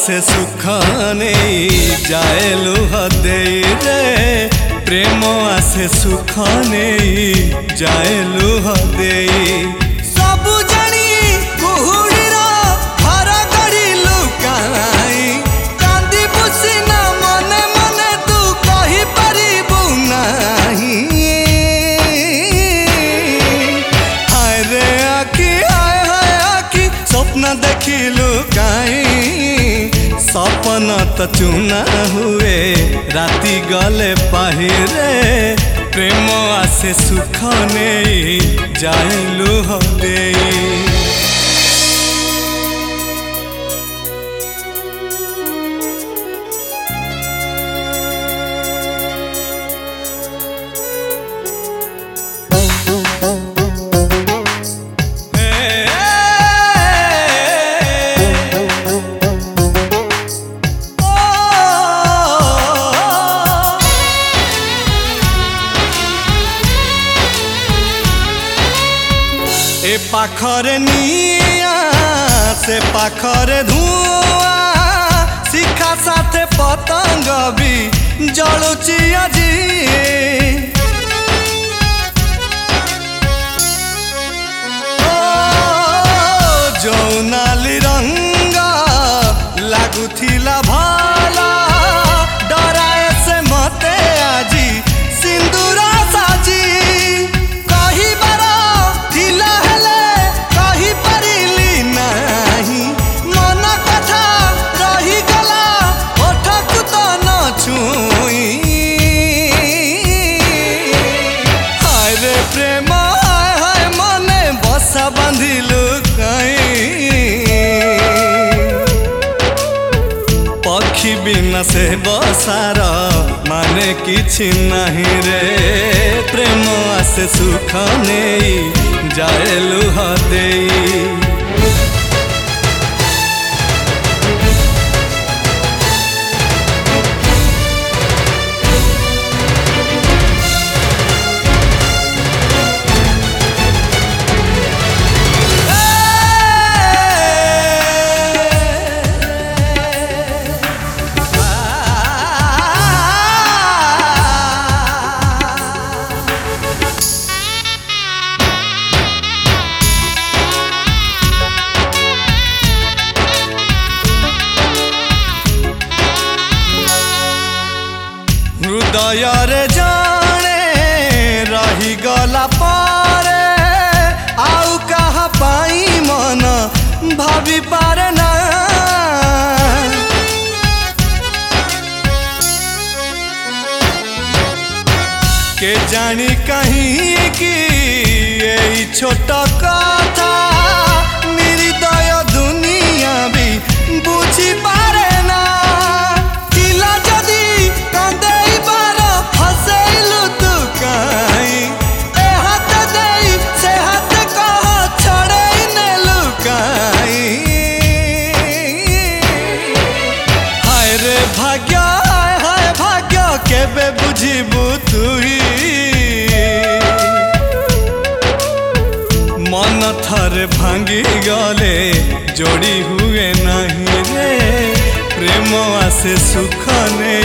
आसे सुख नहीं जाए लुह दे रे प्रेम आसे सुख नहीं जाए लुह दे सबु जानी कुहुड़ीर घर गढ़ी लुकाई कांदी बुसिना मने मने तू कही पारिबु नाही हाय रे आखी हाय हाय आखी स्वप्न देखिलु काई सपन तो चुना हुए राति गले पाहिरे प्रेम आसे सुख नहीं जाए लुह दे ए पाखरे निया से पाखरे धुआं शिखा साथे पतंग भी जलुची आजी जौनाली रंग लागुथिला भाला डराए से मते आजी सिंदूर साजी बांधिलु पक्षी बिना से बसार माने किछि नहीं रे प्रेम आसे सुख नहीं जाए लुह दे हृदय रे जाने रही गला पारे आउ कहा पाई मन भाभी पारे ना के जानी कहीं की यही छोटा कथा निर्दय दुनिया भी बुझी पारे ना भाग्य हाय भाग्य केबे बुझिबु तुई मन थरे भांगी गले जोड़ी हुए नहीं रे प्रेम आसे सुख ने